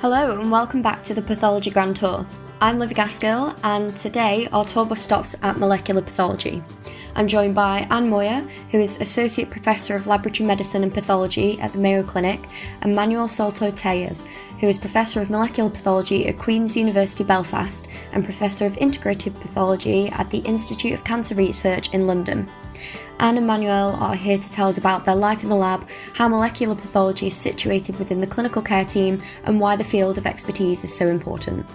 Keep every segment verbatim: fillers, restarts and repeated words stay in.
Hello and welcome back to the Pathology Grand Tour. I'm Livy Gaskill and today our tour bus stops at Molecular Pathology. I'm joined by Anne Moyer, who is Associate Professor of Laboratory Medicine and Pathology at the Mayo Clinic, and Manuel Salto-Tellez, who is Professor of Molecular Pathology at Queen's University Belfast and Professor of Integrative Pathology at the Institute of Cancer Research in London. Anne and Manuel are here to tell us about their life in the lab, how molecular pathology is situated within the clinical care team, and why the field of expertise is so important.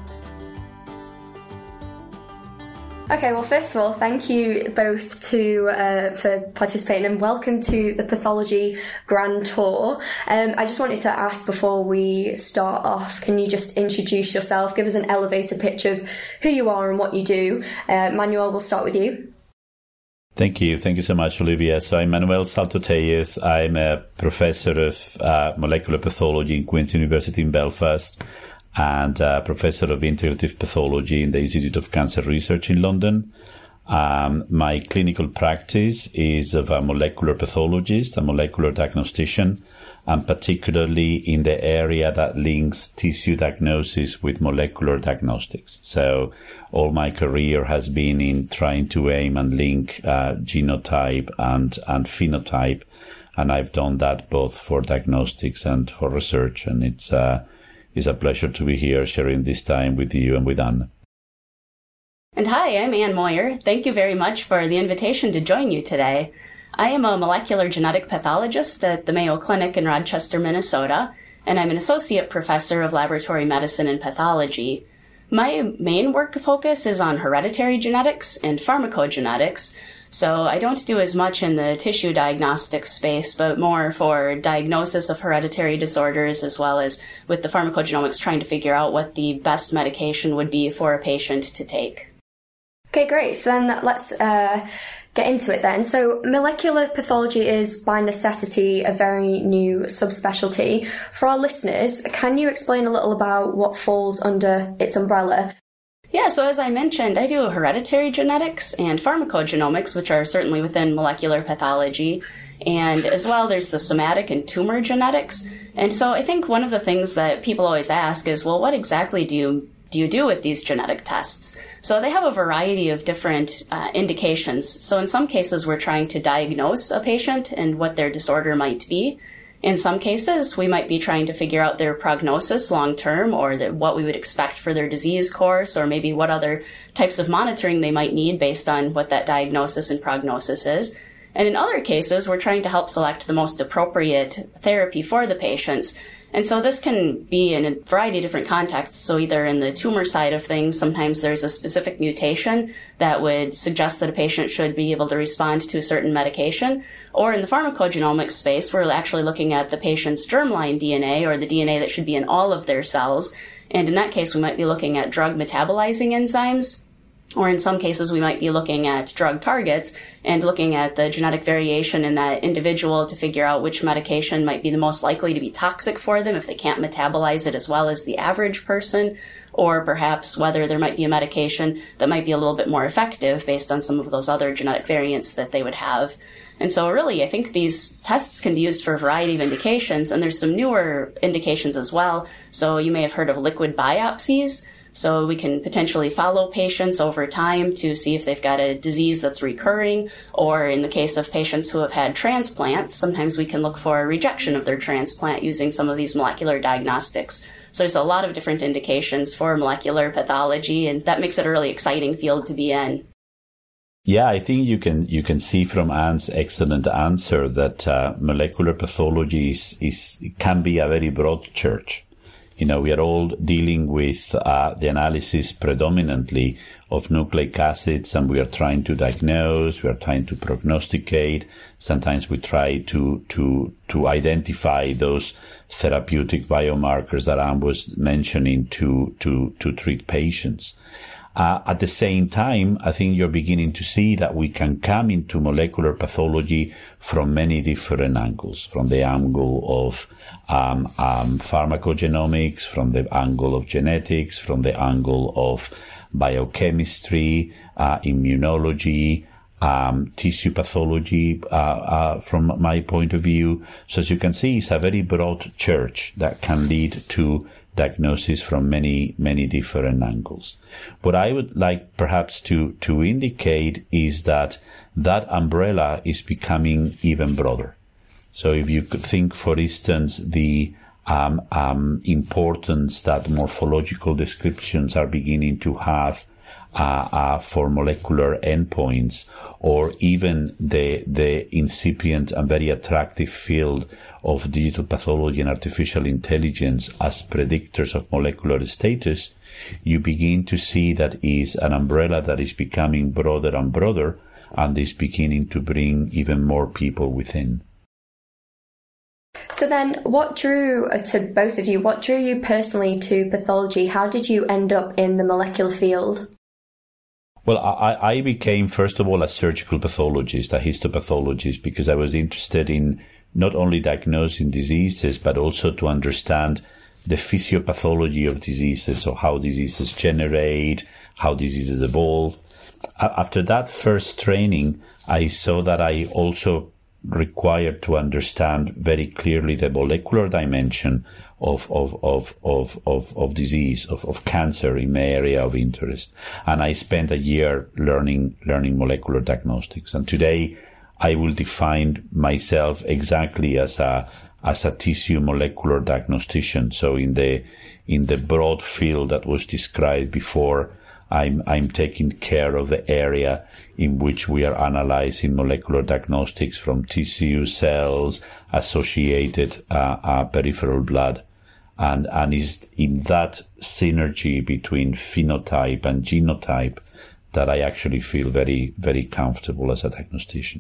Okay, well, first of all, thank you both to uh, for participating and welcome to the Pathology Grand Tour. Um, I just wanted to ask before we start off, can you just introduce yourself, give us an elevator pitch of who you are and what you do? Uh, Manuel, we'll start with you. Thank you. Thank you so much, Olivia. So I'm Manuel Salto-Tellez. I'm a professor of uh, molecular pathology in Queen's University in Belfast and uh, professor of integrative pathology in the Institute of Cancer Research in London. Um, my clinical practice is of a molecular pathologist, a molecular diagnostician, and particularly in the area that links tissue diagnosis with molecular diagnostics. So all my career has been in trying to aim and link uh, genotype and, and phenotype, and I've done that both for diagnostics and for research, and it's uh, It's a pleasure to be here sharing this time with you and with Anne. And hi, I'm Anne Moyer. Thank you very much for the invitation to join you today. I am a molecular genetic pathologist at the Mayo Clinic in Rochester, Minnesota, and I'm an associate professor of laboratory medicine and pathology. My main work focus is on hereditary genetics and pharmacogenetics, so I don't do as much in the tissue diagnostic space, but more for diagnosis of hereditary disorders, as well as with the pharmacogenomics trying to figure out what the best medication would be for a patient to take. Okay, great. So then let's uh, get into it then. So molecular pathology is, by necessity, a very new subspecialty. For our listeners, can you explain a little about what falls under its umbrella? Yeah, so as I mentioned, I do hereditary genetics and pharmacogenomics, which are certainly within molecular pathology. And as well, there's the somatic and tumor genetics. And so I think one of the things that people always ask is, well, what exactly do you do you do with these genetic tests? So they have a variety of different uh, indications. So in some cases, we're trying to diagnose a patient and what their disorder might be. In some cases, we might be trying to figure out their prognosis long-term, or the, what we would expect for their disease course, or maybe what other types of monitoring they might need based on what that diagnosis and prognosis is. And in other cases, we're trying to help select the most appropriate therapy for the patients. And so this can be in a variety of different contexts. So either in the tumor side of things, sometimes there's a specific mutation that would suggest that a patient should be able to respond to a certain medication. Or in the pharmacogenomics space, we're actually looking at the patient's germline D N A, or the D N A that should be in all of their cells. And in that case, we might be looking at drug metabolizing enzymes. Or in some cases, we might be looking at drug targets and looking at the genetic variation in that individual to figure out which medication might be the most likely to be toxic for them if they can't metabolize it as well as the average person, or perhaps whether there might be a medication that might be a little bit more effective based on some of those other genetic variants that they would have. And so really, I think these tests can be used for a variety of indications, and there's some newer indications as well. So you may have heard of liquid biopsies. So we can potentially follow patients over time to see if they've got a disease that's recurring, or in the case of patients who have had transplants, sometimes we can look for a rejection of their transplant using some of these molecular diagnostics. So there's a lot of different indications for molecular pathology, and that makes it a really exciting field to be in. Yeah, I think you can you can see from Anne's excellent answer that uh, molecular pathology is, is can be a very broad church. You know, we are all dealing with uh, the analysis predominantly of nucleic acids, and we are trying to diagnose, we are trying to prognosticate. Sometimes we try to to to identify those therapeutic biomarkers that Anne was mentioning to to to treat patients. Uh, at the same time, I think you're beginning to see that we can come into molecular pathology from many different angles, from the angle of um, um, pharmacogenomics, from the angle of genetics, from the angle of biochemistry, uh, immunology, um, tissue pathology uh, uh, from my point of view. So as you can see, it's a very broad church that can lead to diagnosis from many, many different angles. What I would like perhaps to, to indicate is that that umbrella is becoming even broader. So if you could think, for instance, the um, um, importance that morphological descriptions are beginning to have uh, uh, for molecular endpoints, or even the the incipient and very attractive field of digital pathology and artificial intelligence as predictors of molecular status, you begin to see that is an umbrella that is becoming broader and broader, and is beginning to bring even more people within. So then, what drew, uh, to both of you, what drew you personally to pathology? How did you end up in the molecular field? Well, I, I became, first of all, a surgical pathologist, a histopathologist, because I was interested in not only diagnosing diseases, but also to understand the physiopathology of diseases, so how diseases generate, how diseases evolve. After that first training, I saw that I also required to understand very clearly the molecular dimension of of of of of, of disease, of, of cancer in my area of interest. And I spent a year learning learning molecular diagnostics. And today I will define myself exactly as a as a tissue molecular diagnostician. So in the in the broad field that was described before, I'm, I'm taking care of the area in which we are analyzing molecular diagnostics from tissue, cells, associated uh, uh, peripheral blood. And, and is in that synergy between phenotype and genotype that I actually feel very, very comfortable as a diagnostician.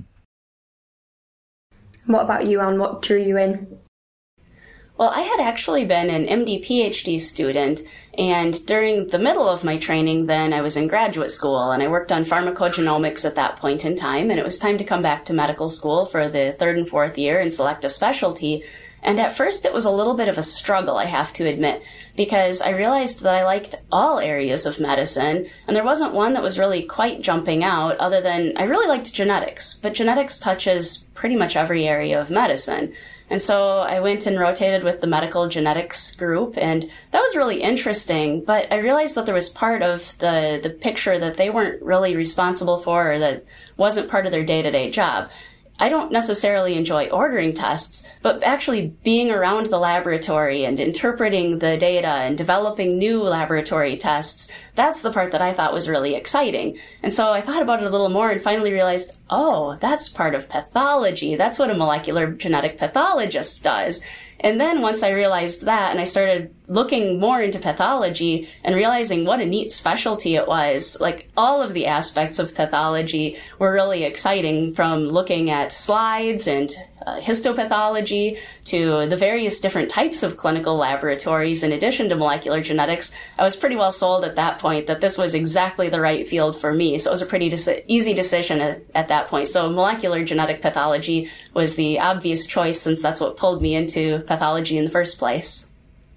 What about you, Anne? What drew you in? Well, I had actually been an M D PhD student, and during the middle of my training then, I was in graduate school, and I worked on pharmacogenomics at that point in time, and it was time to come back to medical school for the third and fourth year and select a specialty. And at first it was a little bit of a struggle, I have to admit, because I realized that I liked all areas of medicine, and there wasn't one that was really quite jumping out other than I really liked genetics, but genetics touches pretty much every area of medicine. And so I went and rotated with the medical genetics group, and that was really interesting, but I realized that there was part of the, the picture that they weren't really responsible for, or that wasn't part of their day-to-day job. I don't necessarily enjoy ordering tests, but actually being around the laboratory and interpreting the data and developing new laboratory tests, that's the part that I thought was really exciting. And so I thought about it a little more and finally realized, oh, that's part of pathology. That's what a molecular genetic pathologist does. And then once I realized that and I started looking more into pathology and realizing what a neat specialty it was, like all of the aspects of pathology were really exciting, from looking at slides and uh, histopathology to the various different types of clinical laboratories in addition to molecular genetics. I was pretty well sold at that point that this was exactly the right field for me. So it was a pretty de- easy decision at, at that point. So molecular genetic pathology was the obvious choice, since that's what pulled me into pathology in the first place.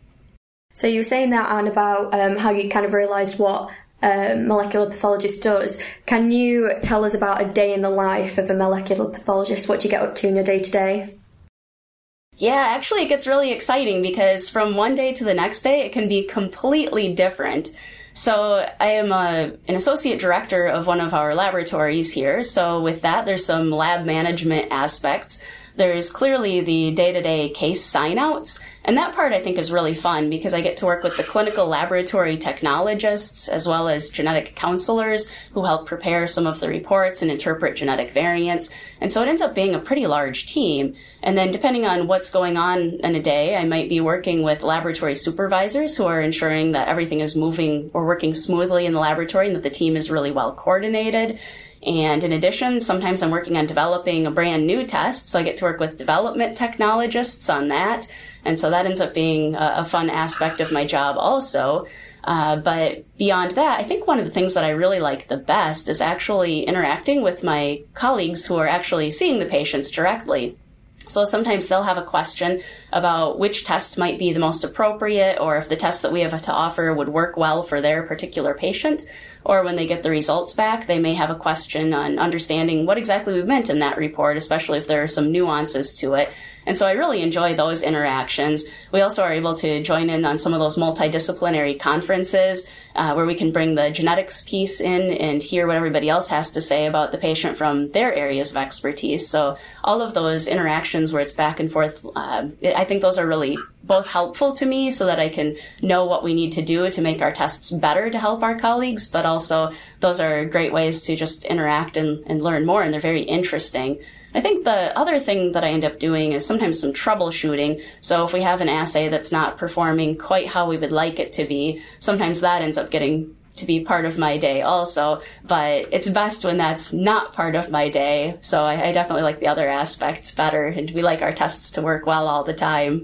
So you were saying that, Anne, about um, how you kind of realised what a molecular pathologist does. Can you tell us about a day in the life of a molecular pathologist? What do you get up to in your day-to-day? Yeah, actually it gets really exciting, because from one day to the next day, it can be completely different. So I am a, an associate director of one of our laboratories here. So with that, there's some lab management aspects. There's clearly the day-to-day case sign-outs, and that part I think is really fun because I get to work with the clinical laboratory technologists as well as genetic counselors who help prepare some of the reports and interpret genetic variants. And so it ends up being a pretty large team. And then depending on what's going on in a day, I might be working with laboratory supervisors who are ensuring that everything is moving or working smoothly in the laboratory and that the team is really well coordinated. And in addition, sometimes I'm working on developing a brand new test, so I get to work with development technologists on that. And so that ends up being a, a fun aspect of my job also. Uh, but beyond that, I think one of the things that I really like the best is actually interacting with my colleagues who are actually seeing the patients directly. So sometimes they'll have a question about which test might be the most appropriate, or if the test that we have to offer would work well for their particular patient. Or when they get the results back, they may have a question on understanding what exactly we meant in that report, especially if there are some nuances to it. And so I really enjoy those interactions. We also are able to join in on some of those multidisciplinary conferences uh, where we can bring the genetics piece in and hear what everybody else has to say about the patient from their areas of expertise. So all of those interactions where it's back and forth, uh, I think those are really both helpful to me so that I can know what we need to do to make our tests better to help our colleagues, but also those are great ways to just interact and, and learn more, and they're very interesting. I think the other thing that I end up doing is sometimes some troubleshooting. So if we have an assay that's not performing quite how we would like it to be, sometimes that ends up getting to be part of my day also. But it's best when that's not part of my day. So I, I definitely like the other aspects better, and we like our tests to work well all the time.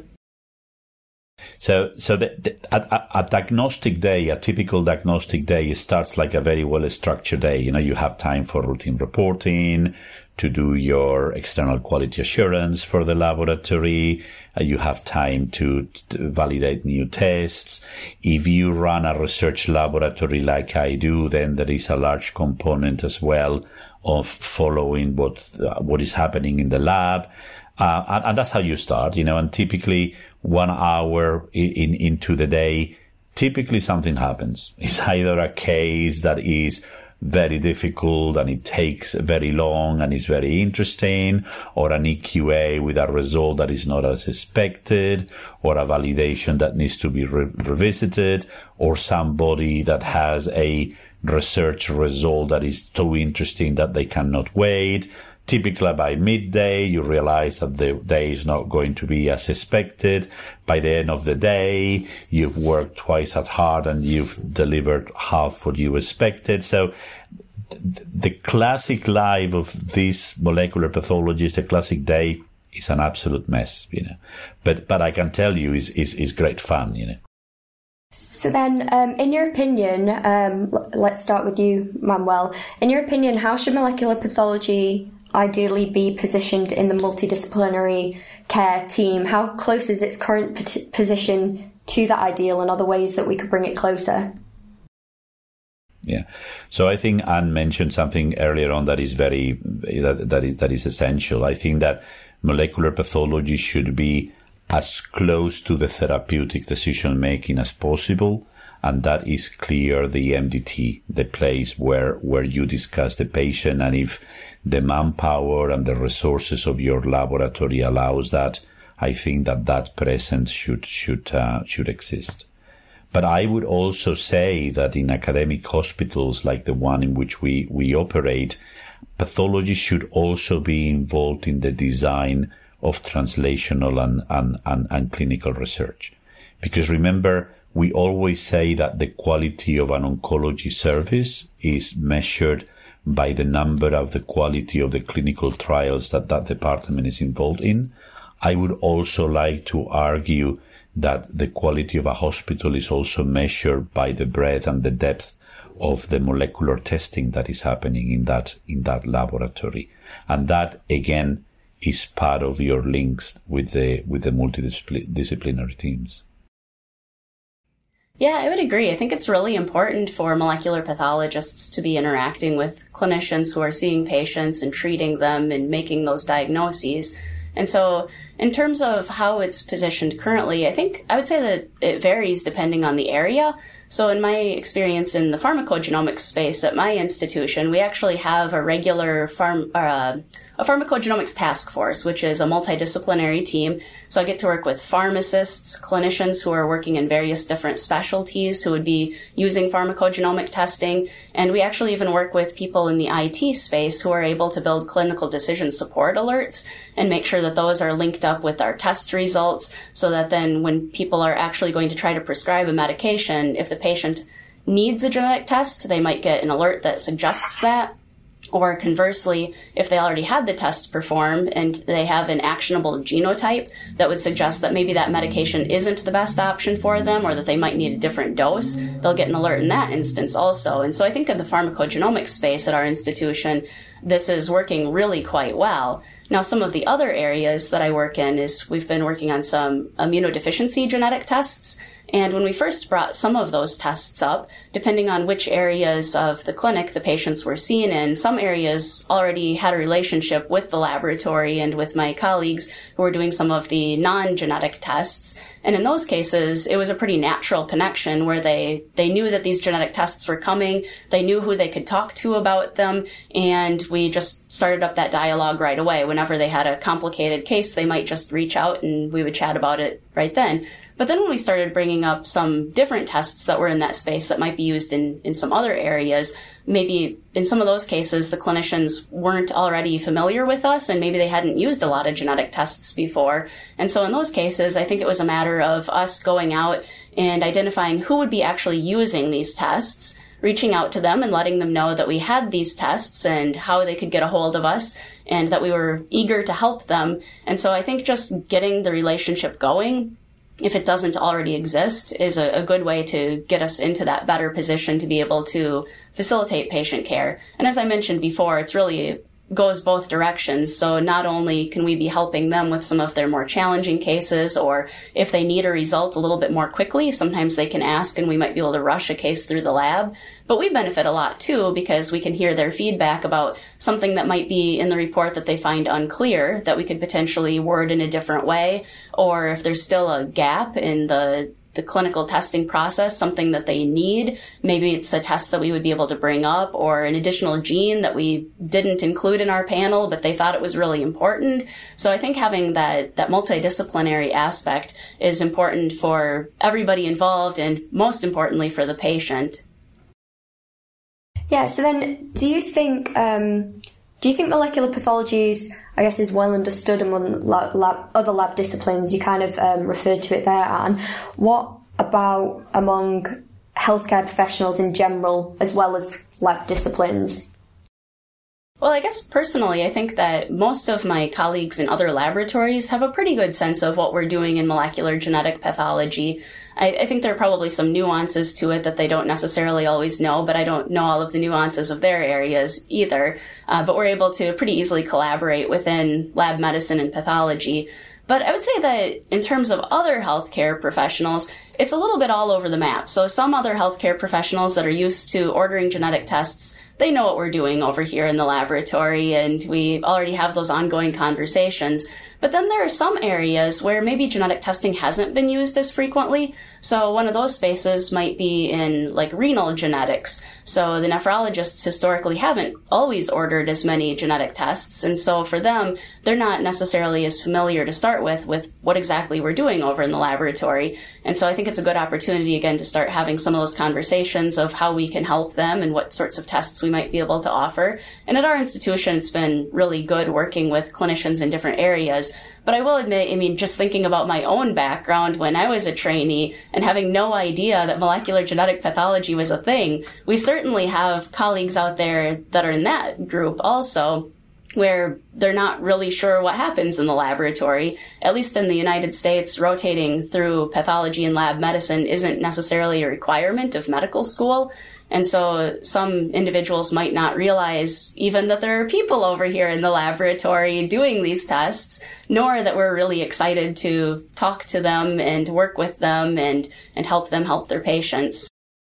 So, so the, the, a, a diagnostic day, a typical diagnostic day starts like a very well-structured day. You know, you have time for routine reporting, to do your external quality assurance for the laboratory. Uh, you have time to, to validate new tests. If you run a research laboratory like I do, then there is a large component as well of following what uh, what is happening in the lab. Uh, and, and that's how you start, you know, and typically one hour in, in into the day, typically something happens. It's either a case that is very difficult and it takes very long and is very interesting, or an E Q A with a result that is not as expected, or a validation that needs to be re- revisited, or somebody that has a research result that is so interesting that they cannot wait. Typically by midday, you realize that the day is not going to be as expected. By the end of the day, you've worked twice as hard and you've delivered half what you expected. So th- the classic life of these molecular pathologists, the classic day, is an absolute mess, you know. But, but I can tell you is, is, is great fun, you know. So then, um, in your opinion, um, l- let's start with you, Manuel. In your opinion, how should molecular pathology ideally be positioned in the multidisciplinary care team? How close is its current p- position to that ideal, and other ways that we could bring it closer? Yeah. So I think Anne mentioned something earlier on that is very, that, that is, that is essential. I think that molecular pathology should be as close to the therapeutic decision making as possible. And that is clear the M D T, the place where, where you discuss the patient. And if the manpower and the resources of your laboratory allows that, I think that that presence should, should, uh, should exist. But I would also say that in academic hospitals like the one in which we, we operate, pathology should also be involved in the design of translational and, and, and, and clinical research. Because remember, we always say that the quality of an oncology service is measured by the number of the quality of the clinical trials that that department is involved in. I would also like to argue that the quality of a hospital is also measured by the breadth and the depth of the molecular testing that is happening in that, in that laboratory. And that, again, is part of your links with the, with the multidisciplinary teams. Yeah, I would agree. I think it's really important for molecular pathologists to be interacting with clinicians who are seeing patients and treating them and making those diagnoses. And so in terms of how it's positioned currently, I think I would say that it varies depending on the area. So in my experience in the pharmacogenomics space at my institution, we actually have a regular pharm, uh, a pharmacogenomics task force, which is a multidisciplinary team. So I get to work with pharmacists, clinicians who are working in various different specialties who would be using pharmacogenomic testing. And we actually even work with people in the I T space who are able to build clinical decision support alerts and make sure that those are linked up with our test results, so that then when people are actually going to try to prescribe a medication, if the patient needs a genetic test, they might get an alert that suggests that. Or conversely, if they already had the test performed and they have an actionable genotype that would suggest that maybe that medication isn't the best option for them, or that they might need a different dose, they'll get an alert in that instance also. And so I think in the pharmacogenomics space at our institution, this is working really quite well. Now, some of the other areas that I work in is we've been working on some immunodeficiency genetic tests. And when we first brought some of those tests up, depending on which areas of the clinic the patients were seen in, some areas already had a relationship with the laboratory and with my colleagues who were doing some of the non-genetic tests. And in those cases, it was a pretty natural connection where they, they knew that these genetic tests were coming, they knew who they could talk to about them, and we just started up that dialogue right away. Whenever they had a complicated case, they might just reach out and we would chat about it right then. But then when we started bringing up some different tests that were in that space that might be used in, in some other areas, maybe in some of those cases, the clinicians weren't already familiar with us and maybe they hadn't used a lot of genetic tests before. And so in those cases, I think it was a matter of us going out and identifying who would be actually using these tests, reaching out to them and letting them know that we had these tests and how they could get a hold of us and that we were eager to help them. And so I think just getting the relationship going, if it doesn't already exist, is a, a good way to get us into that better position to be able to facilitate patient care. And as I mentioned before, it's really goes both directions. So not only can we be helping them with some of their more challenging cases, or if they need a result a little bit more quickly, sometimes they can ask and we might be able to rush a case through the lab. But we benefit a lot too, because we can hear their feedback about something that might be in the report that they find unclear, that we could potentially word in a different way, or if there's still a gap in the the clinical testing process, something that they need. Maybe it's a test that we would be able to bring up, or an additional gene that we didn't include in our panel, but they thought it was really important. So I think having that, that multidisciplinary aspect is important for everybody involved and most importantly for the patient. Yeah, so then do you think, um, do you think molecular pathology is, I guess, is well understood among lab, lab, other lab disciplines? You kind of um, referred to it there, Anne. What about among healthcare professionals in general, as well as lab disciplines? Well, I guess personally, I think that most of my colleagues in other laboratories have a pretty good sense of what we're doing in molecular genetic pathology. I, I think there are probably some nuances to it that they don't necessarily always know, but I don't know all of the nuances of their areas either. Uh, but we're able to pretty easily collaborate within lab medicine and pathology. But I would say that in terms of other healthcare professionals, it's a little bit all over the map. So some other healthcare professionals that are used to ordering genetic tests, they know what we're doing over here in the laboratory, and we already have those ongoing conversations. But then there are some areas where maybe genetic testing hasn't been used as frequently. So one of those spaces might be in like renal genetics. So the nephrologists historically haven't always ordered as many genetic tests. And so for them, they're not necessarily as familiar to start with with what exactly we're doing over in the laboratory. And so I think it's a good opportunity, again, to start having some of those conversations of how we can help them and what sorts of tests we might be able to offer. And at our institution, it's been really good working with clinicians in different areas. But I will admit, I mean, just thinking about my own background when I was a trainee and having no idea that molecular genetic pathology was a thing, we certainly have colleagues out there that are in that group also, where they're not really sure what happens in the laboratory. At least in the United States, rotating through pathology and lab medicine isn't necessarily a requirement of medical school. And so some individuals might not realize even that there are people over here in the laboratory doing these tests, nor that we're really excited to talk to them and work with them and, and help them help their patients.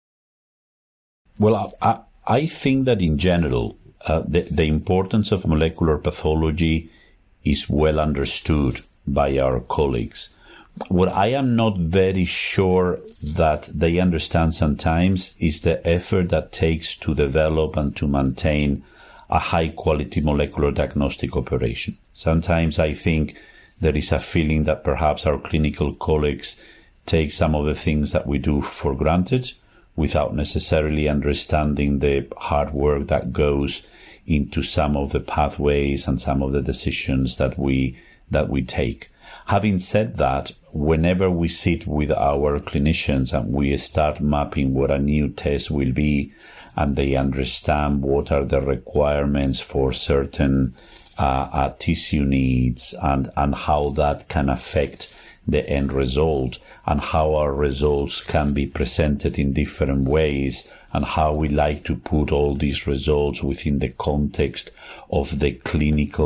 Well, I, I think that in general, uh, the, the importance of molecular pathology is well understood by our colleagues. What I am not very sure that they understand sometimes is the effort that takes to develop and to maintain a high-quality molecular diagnostic operation. Sometimes I think there is a feeling that perhaps our clinical colleagues take some of the things that we do for granted without necessarily understanding the hard work that goes into some of the pathways and some of the decisions that we that we take. Having said that, whenever we sit with our clinicians and we start mapping what a new test will be, and they understand what are the requirements for certain uh, uh, tissue needs and, and how that can affect the end result, and how our results can be presented in different ways, and how we like to put all these results within the context of the clinical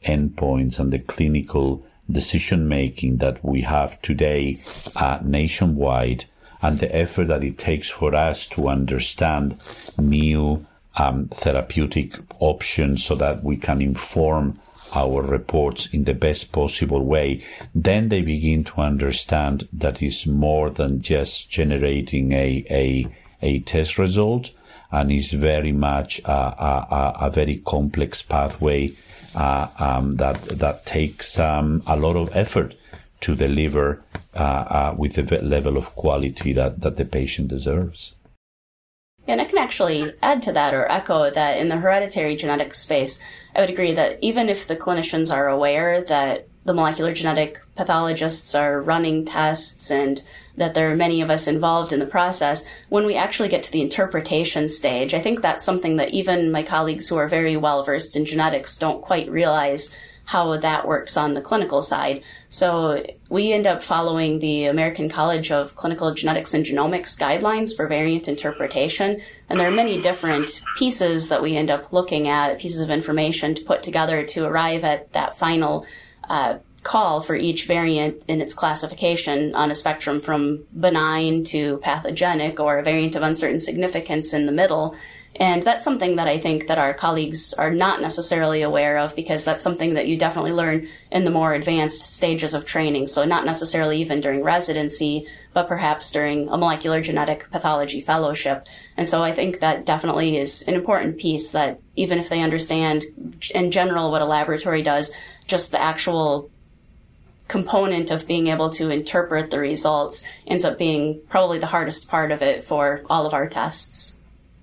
endpoints and the clinical decision-making that we have today uh, nationwide, and the effort that it takes for us to understand new um, therapeutic options so that we can inform our reports in the best possible way, then they begin to understand that it's more than just generating a a, a test result, and is very much a, a, a very complex pathway uh, um, that that takes um, a lot of effort to deliver uh, uh, with the level of quality that, that the patient deserves. And I can actually add to that or echo that in the hereditary genetics space, I would agree that even if the clinicians are aware that the molecular genetic pathologists are running tests and that there are many of us involved in the process, when we actually get to the interpretation stage, I think that's something that even my colleagues who are very well versed in genetics don't quite realize how that works on the clinical side. So we end up following the American College of Clinical Genetics and Genomics guidelines for variant interpretation. And there are many different pieces that we end up looking at, pieces of information to put together to arrive at that final uh, call for each variant in its classification on a spectrum from benign to pathogenic, or a variant of uncertain significance in the middle. And that's something that I think that our colleagues are not necessarily aware of, because that's something that you definitely learn in the more advanced stages of training. So not necessarily even during residency, but perhaps during a molecular genetic pathology fellowship. And so I think that definitely is an important piece, that even if they understand in general what a laboratory does, just the actual component of being able to interpret the results ends up being probably the hardest part of it for all of our tests.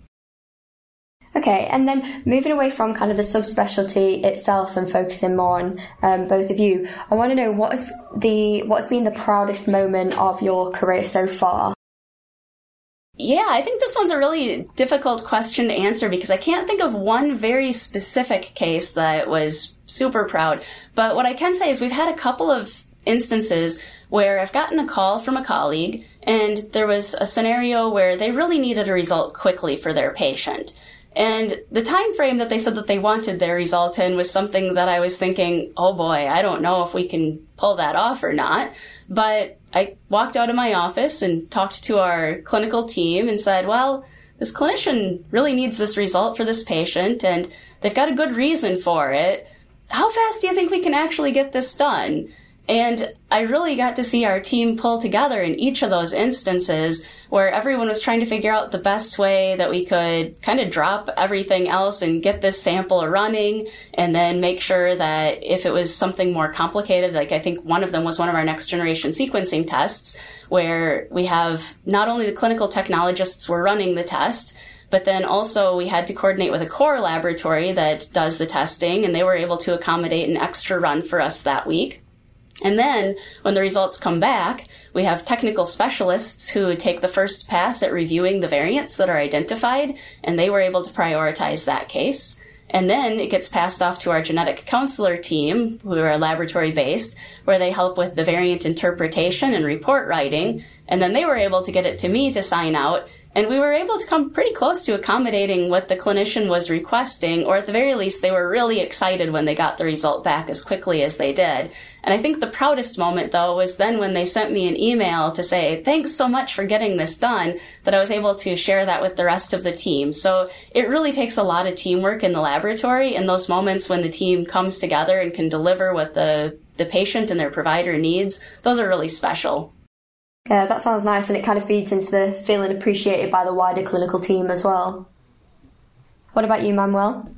Okay, and then moving away from kind of the subspecialty itself and focusing more on um, both of you, I want to know what is the what's been the proudest moment of your career so far? Yeah, I think this one's a really difficult question to answer, because I can't think of one very specific case that was super proud. But what I can say is we've had a couple of instances where I've gotten a call from a colleague, and there was a scenario where they really needed a result quickly for their patient. And the time frame that they said that they wanted their result in was something that I was thinking, oh boy, I don't know if we can pull that off or not. But I walked out of my office and talked to our clinical team and said, well, this clinician really needs this result for this patient, and they've got a good reason for it. How fast do you think we can actually get this done? And I really got to see our team pull together in each of those instances, where everyone was trying to figure out the best way that we could kind of drop everything else and get this sample running, and then make sure that if it was something more complicated, like I think one of them was one of our next generation sequencing tests, where we have not only the clinical technologists were running the test, but then also we had to coordinate with a core laboratory that does the testing, and they were able to accommodate an extra run for us that week. And then, when the results come back, we have technical specialists who take the first pass at reviewing the variants that are identified, and they were able to prioritize that case. And then it gets passed off to our genetic counselor team, who are laboratory-based, where they help with the variant interpretation and report writing, and then they were able to get it to me to sign out. And we were able to come pretty close to accommodating what the clinician was requesting, or at the very least, they were really excited when they got the result back as quickly as they did. And I think the proudest moment, though, was then when they sent me an email to say, thanks so much for getting this done, that I was able to share that with the rest of the team. So it really takes a lot of teamwork in the laboratory, and those moments when the team comes together and can deliver what the, the patient and their provider needs, those are really special. Yeah, that sounds nice, and it kind of feeds into the feeling appreciated by the wider clinical team as well. What about you, Manuel?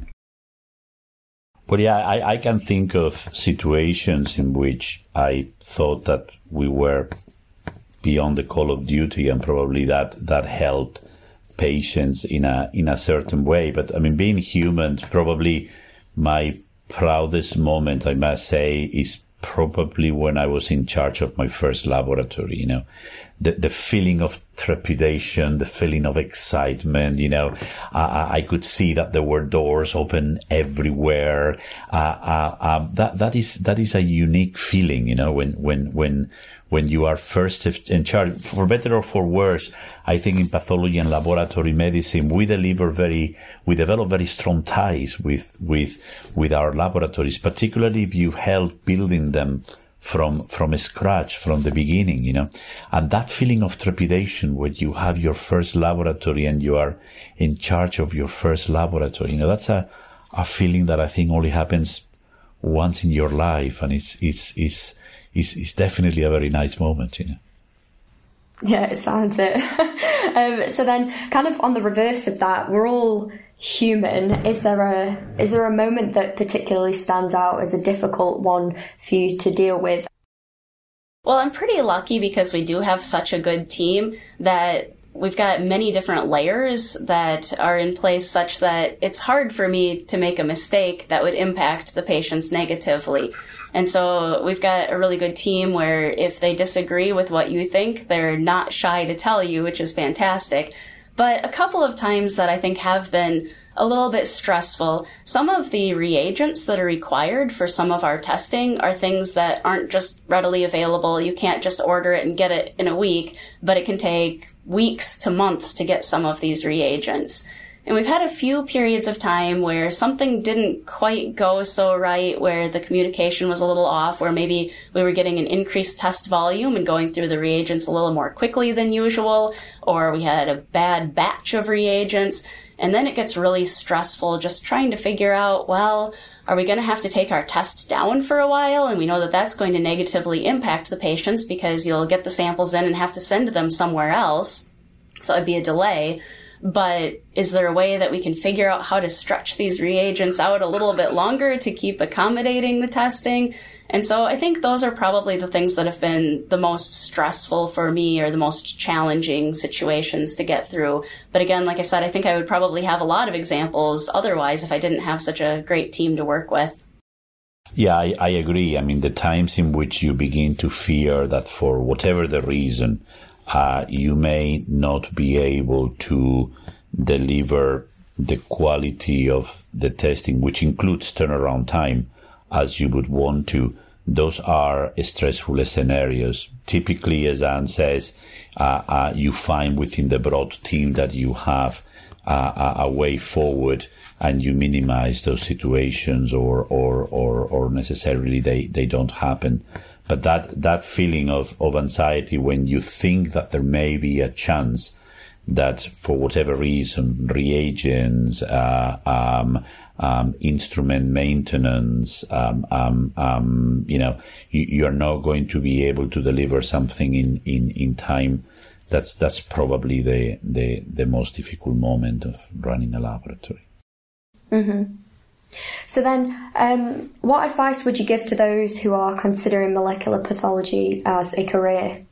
Well, yeah, I, I can think of situations in which I thought that we were beyond the call of duty, and probably that, that helped patients in a in a certain way. But I mean, being human, probably my proudest moment, I must say, is probably when I was in charge of my first laboratory. You know, the the feeling of trepidation, the feeling of excitement. You know, uh, I could see that there were doors open everywhere. Uh, uh, uh, that that is that is a unique feeling. You know, when when when when you are first in charge. For better or for worse, I think in pathology and laboratory medicine, we deliver very, we develop very strong ties with, with, with our laboratories, particularly if you've helped building them from, from scratch, from the beginning, you know. And that feeling of trepidation when you have your first laboratory and you are in charge of your first laboratory, you know, that's a, a feeling that I think only happens once in your life. And it's, it's, it's, it's, it's definitely a very nice moment, you know. Yeah, it sounds it. um, so then kind of on the reverse of that, we're all human. Is there a is there a moment that particularly stands out as a difficult one for you to deal with? Well, I'm pretty lucky because we do have such a good team that we've got many different layers that are in place such that it's hard for me to make a mistake that would impact the patients negatively. And so we've got a really good team where if they disagree with what you think, they're not shy to tell you, which is fantastic. But a couple of times that I think have been a little bit stressful, some of the reagents that are required for some of our testing are things that aren't just readily available. You can't just order it and get it in a week, but it can take weeks to months to get some of these reagents. And we've had a few periods of time where something didn't quite go so right, where the communication was a little off, where maybe we were getting an increased test volume and going through the reagents a little more quickly than usual, or we had a bad batch of reagents. And then it gets really stressful just trying to figure out, well, are we going to have to take our test down for a while? And we know that that's going to negatively impact the patients because you'll get the samples in and have to send them somewhere else. So it'd be a delay. But is there a way that we can figure out how to stretch these reagents out a little bit longer to keep accommodating the testing? And so I think those are probably the things that have been the most stressful for me or the most challenging situations to get through. But again, like I said, I think I would probably have a lot of examples otherwise if I didn't have such a great team to work with. Yeah, I, I agree. I mean, the times in which you begin to fear that for whatever the reason, Uh, you may not be able to deliver the quality of the testing, which includes turnaround time, as you would want to. Those are stressful scenarios. Typically, as Anne says, uh, uh, you find within the broad team that you have uh, a, a way forward and you minimize those situations or, or, or, or necessarily they, they don't happen. But that, that feeling of, of anxiety when you think that there may be a chance that for whatever reason, reagents, uh, um, um, instrument maintenance, um, um, um, you know, you, you are not going to be able to deliver something in, in, in time. That's, that's probably the, the, the most difficult moment of running a laboratory. Mm-hmm. So then, um, what advice would you give to those who are considering molecular pathology as a career?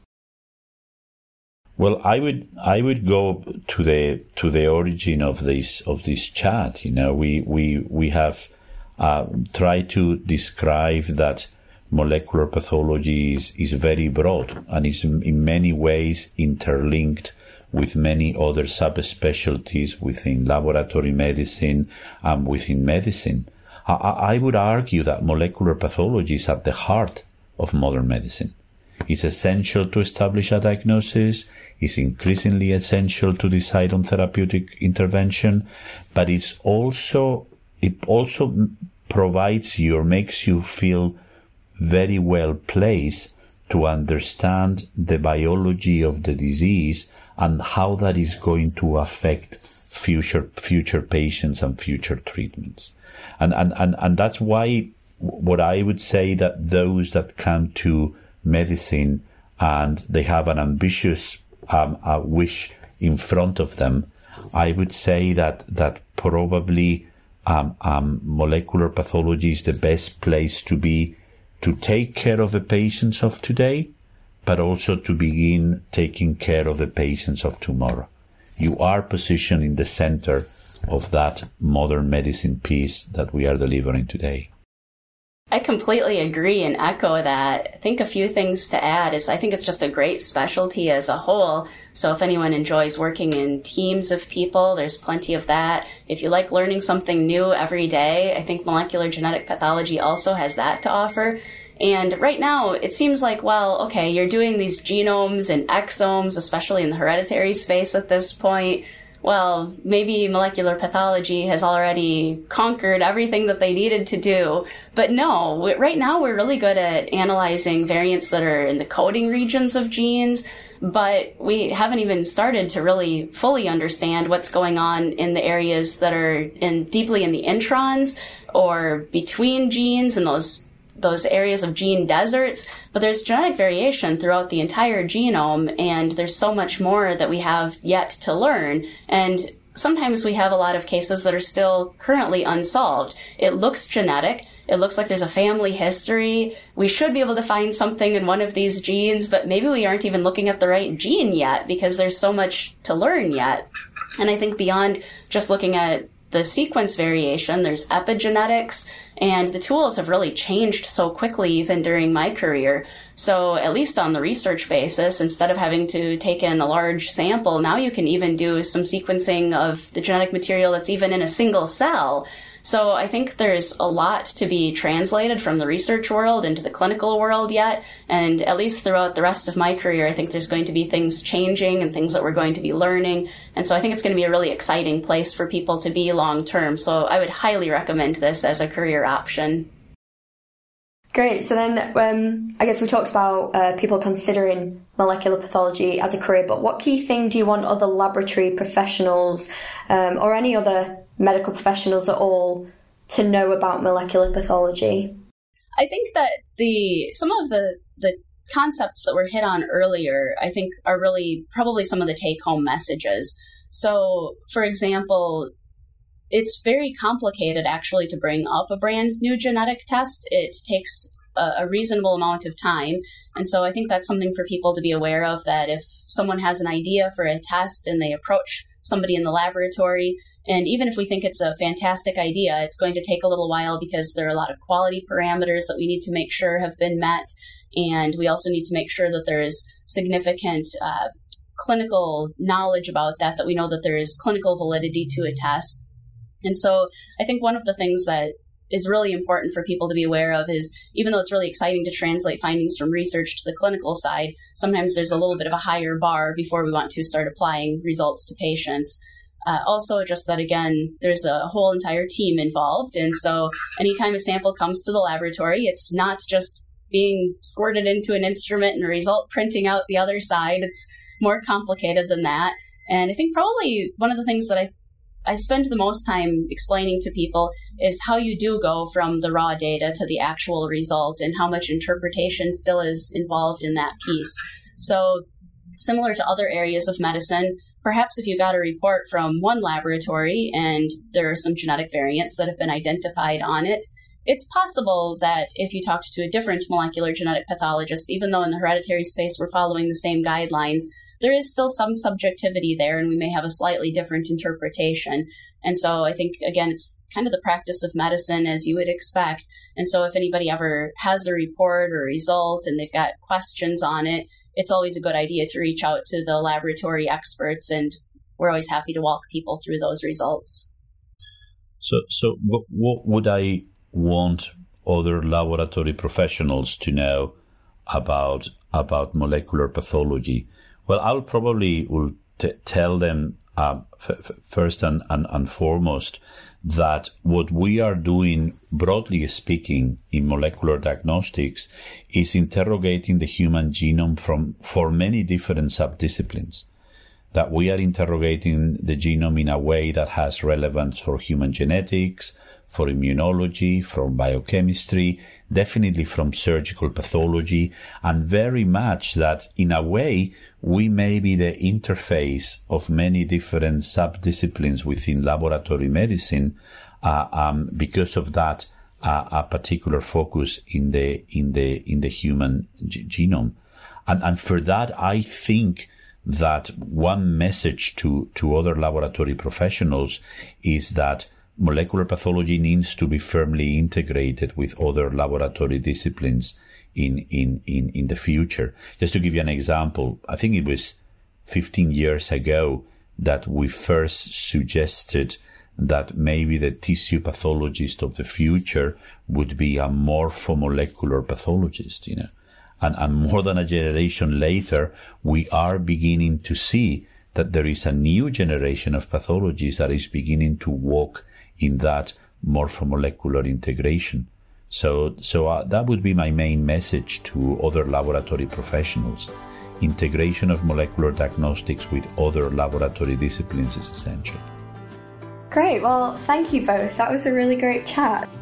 Well, I would I would go to the to the origin of this of this chat. You know, we we we have uh, tried to describe that molecular pathology is, is very broad and is in many ways interlinked with many other subspecialties within laboratory medicine and within medicine. I, I would argue that molecular pathology is at the heart of modern medicine. It's essential to establish a diagnosis, it's increasingly essential to decide on therapeutic intervention, but it's also, it also provides you or makes you feel very well placed to understand the biology of the disease and how that is going to affect future future patients and future treatments. And, and, and, and that's why what I would say that those that come to medicine and they have an ambitious um, uh, wish in front of them, I would say that, that probably um, um, molecular pathology is the best place to be to take care of the patients of today, but also to begin taking care of the patients of tomorrow. You are positioned in the center of that modern medicine piece that we are delivering today. I completely agree and echo that. I think a few things to add is I think it's just a great specialty as a whole. So if anyone enjoys working in teams of people, there's plenty of that. If you like learning something new every day, I think molecular genetic pathology also has that to offer. And right now, it seems like, well, okay, you're doing these genomes and exomes, especially in the hereditary space at this point. Well, maybe molecular pathology has already conquered everything that they needed to do. But no, we, right now we're really good at analyzing variants that are in the coding regions of genes, but we haven't even started to really fully understand what's going on in the areas that are in deeply in the introns or between genes and those those areas of gene deserts, but there's genetic variation throughout the entire genome, and there's so much more that we have yet to learn. And sometimes we have a lot of cases that are still currently unsolved. It looks genetic. It looks like there's a family history. We should be able to find something in one of these genes, but maybe we aren't even looking at the right gene yet because there's so much to learn yet. And I think beyond just looking at the sequence variation, there's epigenetics, and the tools have really changed so quickly even during my career. So at least on the research basis, instead of having to take in a large sample, now you can even do some sequencing of the genetic material that's even in a single cell. So I think there's a lot to be translated from the research world into the clinical world yet. And at least throughout the rest of my career, I think there's going to be things changing and things that we're going to be learning. And so I think it's going to be a really exciting place for people to be long term. So I would highly recommend this as a career option. Great. So then um, I guess we talked about uh, people considering molecular pathology as a career, but what key thing do you want other laboratory professionals um, or any other medical professionals at all to know about molecular pathology? I think that the some of the, the concepts that were hit on earlier, I think are really probably some of the take-home messages. So, for example, it's very complicated actually to bring up a brand new genetic test. It takes a, a reasonable amount of time. And so I think that's something for people to be aware of, that if someone has an idea for a test and they approach somebody in the laboratory, and even if we think it's a fantastic idea, it's going to take a little while because there are a lot of quality parameters that we need to make sure have been met. And we also need to make sure that there is significant uh, clinical knowledge about that, that we know that there is clinical validity to a test. And so I think one of the things that is really important for people to be aware of is, even though it's really exciting to translate findings from research to the clinical side, sometimes there's a little bit of a higher bar before we want to start applying results to patients. Uh, also, just that, again, there's a whole entire team involved. And so anytime a sample comes to the laboratory, it's not just being squirted into an instrument and a result printing out the other side. It's more complicated than that. And I think probably one of the things that I, I spend the most time explaining to people is how you do go from the raw data to the actual result and how much interpretation still is involved in that piece. So similar to other areas of medicine, perhaps if you got a report from one laboratory and there are some genetic variants that have been identified on it, it's possible that if you talked to a different molecular genetic pathologist, even though in the hereditary space we're following the same guidelines, there is still some subjectivity there and we may have a slightly different interpretation. And so I think, again, it's kind of the practice of medicine as you would expect. And so if anybody ever has a report or a result and they've got questions on it, it's always a good idea to reach out to the laboratory experts, and we're always happy to walk people through those results. So, so what, what would I want other laboratory professionals to know about about molecular pathology? Well, I'll probably will t- tell them uh, f- f- first and, and, and foremost that what we are doing, broadly speaking, in molecular diagnostics is interrogating the human genome from for many different subdisciplines. That we are interrogating the genome in a way that has relevance for human genetics, for immunology, from biochemistry, definitely from surgical pathology, and very much that in a way we may be the interface of many different subdisciplines within laboratory medicine, uh, um, because of that uh, a particular focus in the in the in the human g- genome, and and for that I think that one message to to other laboratory professionals is that molecular pathology needs to be firmly integrated with other laboratory disciplines in, in, in, in the future. Just to give you an example, I think it was fifteen years ago that we first suggested that maybe the tissue pathologist of the future would be a morphomolecular pathologist, you know. And, and more than a generation later, we are beginning to see that there is a new generation of pathologists that is beginning to walk in that morphomolecular integration. So, so uh, that would be my main message to other laboratory professionals. Integration of molecular diagnostics with other laboratory disciplines is essential. Great. Well, thank you both. That was a really great chat.